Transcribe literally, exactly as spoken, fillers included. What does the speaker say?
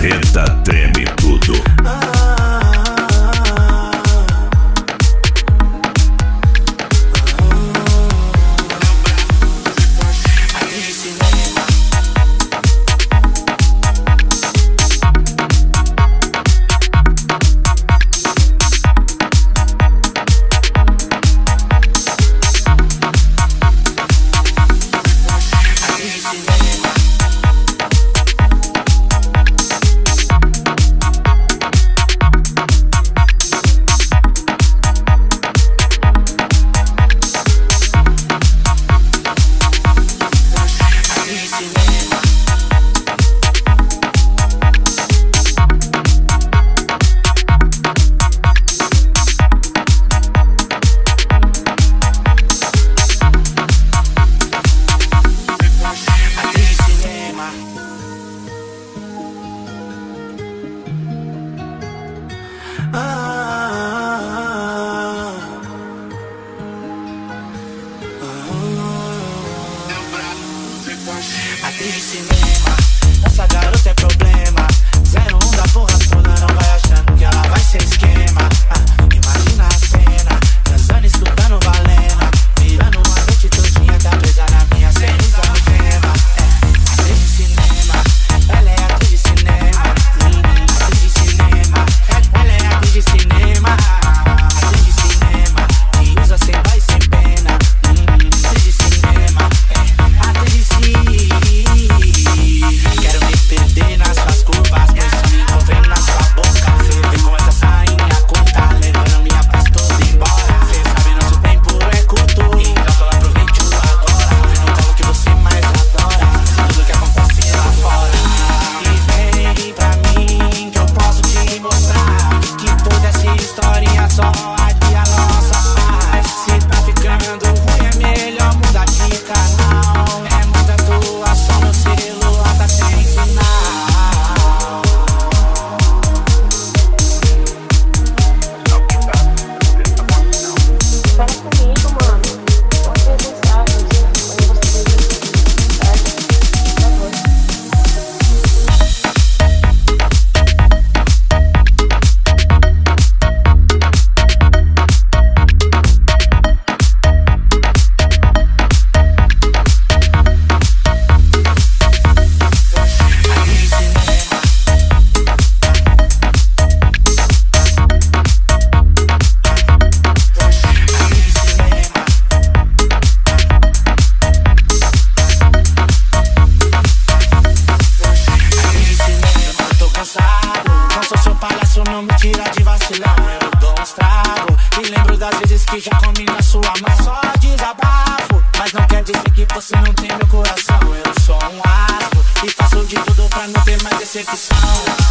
Marreta treme tudo. Atriz de cinema, essa garota é problema. Zero um da porra toda, não vai achando que ela vai ser esquema. ah, Imagina a cena, dançando, escutando Valena, virando uma noite todinha, tá presa na minha ceniza algema. É, atriz de cinema, ela é atriz de cinema. hum, Atriz de cinema, ela é atriz de cinema. Atriz de cinema, que usa sem dó e sem pena. hum, Atriz de cinema, é, atriz de cinema. Quero me perder nas suas curvas, pois me envolvendo na sua boca. Cê vem com essa sainha curta, levando minha paz toda embora. Cê sabe, nosso tempo é curto, então só aproveite o agora. Vem no colo que você mais adora, tudo que acontece lá fora. E vem pra mim que eu posso te mostrar que toda essa historinha só adia a nossa paz. Se tá ficando ruim é melhor mudar de canal. É muita atuação no celular, tá sem sinal. Fala comigo, mano. Pode ver mensagens. Quando você ver mensagem, por favor. Atriz de cinema, atriz de cinema. Atriz de cinema, eu tô cansado. Não sou seu palhaço, não me tira de vacilão. Eu dou uns trago e lembro das vezes que já comi na sua mão. Só desabafo, mas não quer dizer que você não tem meu coração. Eu sou um astro e faço de tudo pra não ter mais decepção.